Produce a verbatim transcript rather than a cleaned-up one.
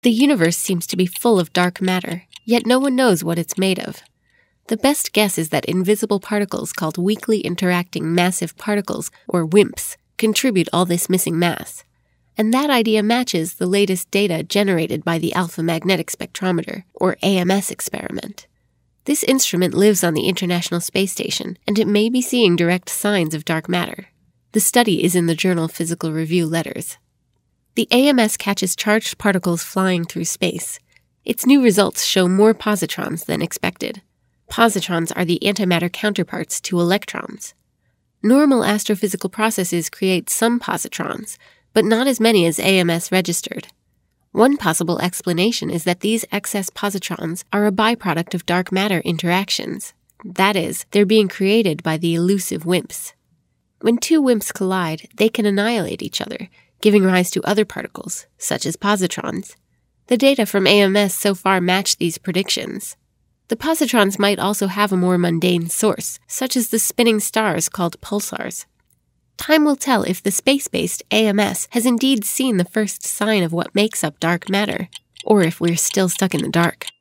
The universe seems to be full of dark matter, yet no one knows what it's made of. The best guess is that invisible particles called weakly interacting massive particles, or WIMPs, contribute all this missing mass. And that idea matches the latest data generated by the Alpha Magnetic Spectrometer, or A M S experiment. This instrument lives on the International Space Station, and it may be seeing direct signs of dark matter. The study is in the journal Physical Review Letters. The A M S catches charged particles flying through space. Its new results show more positrons than expected. Positrons are the antimatter counterparts to electrons. Normal astrophysical processes create some positrons, but not as many as A M S registered. One possible explanation is that these excess positrons are a byproduct of dark matter interactions. That is, they're being created by the elusive WIMPs. When two WIMPs collide, they can annihilate each other, giving rise to other particles, such as positrons. The data from A M S so far match these predictions. The positrons might also have a more mundane source, such as the spinning stars called pulsars. Time will tell if the space-based A M S has indeed seen the first sign of what makes up dark matter, or if we're still stuck in the dark.